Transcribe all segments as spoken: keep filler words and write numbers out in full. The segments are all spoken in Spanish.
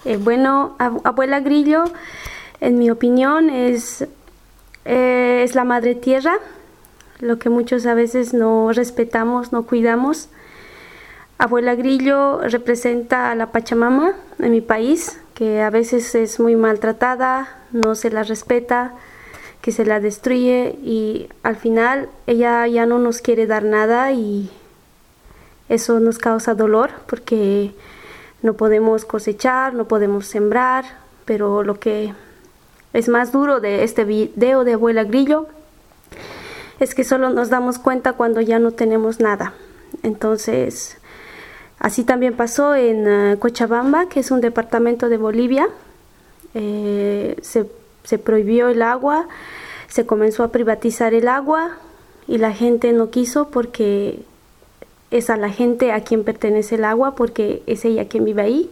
Eh, bueno, ab- abuela Grillo, en mi opinión, es, eh, es la madre tierra, lo que muchos a veces no respetamos, no cuidamos. Abuela Grillo representa a la Pachamama en mi país, que a veces es muy maltratada, no se la respeta, que se la destruye y al final ella ya no nos quiere dar nada y eso nos causa dolor porque no podemos cosechar, no podemos sembrar, pero lo que es más duro de este video de Abuela Grillo es que solo nos damos cuenta cuando ya no tenemos nada. Entonces, así también pasó en uh, Cochabamba, que es un departamento de Bolivia. Eh, se, se prohibió el agua, se comenzó a privatizar el agua y la gente no quiso porque es a la gente a quien pertenece el agua, porque es ella quien vive ahí.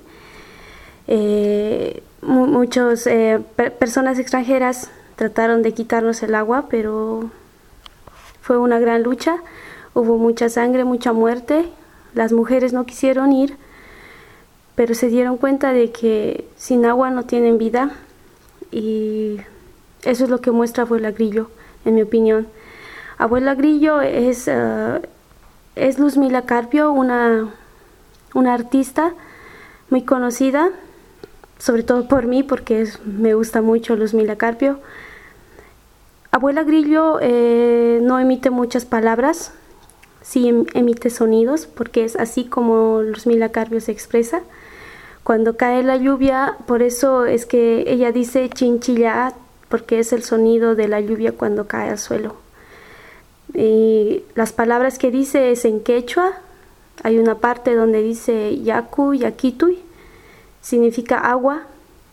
Eh, mu muchas eh, per personas extranjeras trataron de quitarnos el agua, pero fue una gran lucha. Hubo mucha sangre, mucha muerte. Las mujeres no quisieron ir, pero se dieron cuenta de que sin agua no tienen vida y eso es lo que muestra Abuela Grillo, en mi opinión. Abuela Grillo es, uh, es Luzmila Carpio, una, una artista muy conocida, sobre todo por mí, porque es, me gusta mucho Luzmila Carpio. Abuela Grillo eh, no emite muchas palabras, sí em emite sonidos, porque es así como Luzmila Carpio se expresa. Cuando cae la lluvia, por eso es que ella dice chinchilla, porque es el sonido de la lluvia cuando cae al suelo. Y las palabras que dice es en quechua. Hay una parte donde dice yaku, yakituy, significa agua.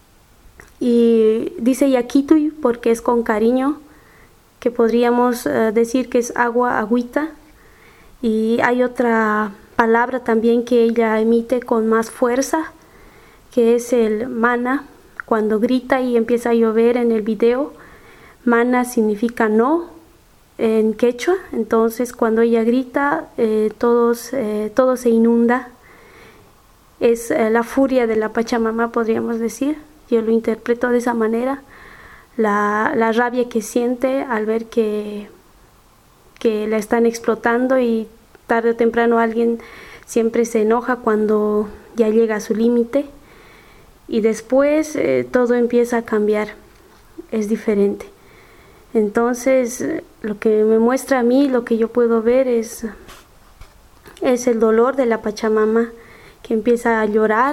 Y dice yakituy porque es con cariño, que podríamos uh, decir que es agua, agüita. Y hay otra palabra también que ella emite con más fuerza, que es el mana. Cuando grita y empieza a llover en el video, mana significa no en quechua. Entonces cuando ella grita, eh, todos, eh, todo se inunda. Es eh, la furia de la Pachamama, podríamos decir. Yo lo interpreto de esa manera. La, la rabia que siente al ver que, que la están explotando, y tarde o temprano alguien siempre se enoja cuando ya llega a su límite. Y después eh, todo empieza a cambiar, es diferente. Entonces, lo que me muestra a mí, lo que yo puedo ver es, es el dolor de la Pachamama, que empieza a llorar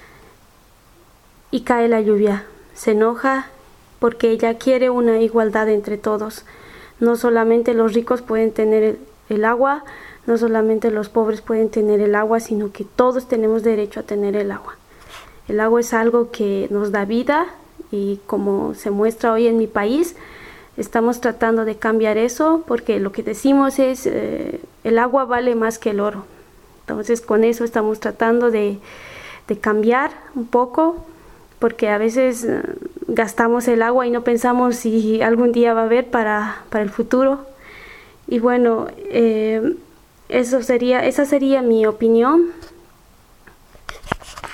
y cae la lluvia. Se enoja porque ella quiere una igualdad entre todos. No solamente los ricos pueden tener el, el agua, no solamente los pobres pueden tener el agua, sino que todos tenemos derecho a tener el agua. El agua es algo que nos da vida y como se muestra hoy en mi país, estamos tratando de cambiar eso porque lo que decimos es eh, el agua vale más que el oro. Entonces con eso estamos tratando de, de cambiar un poco, porque a veces eh, gastamos el agua y no pensamos si algún día va a haber para, para el futuro. Y bueno, eh, eso sería, esa sería mi opinión.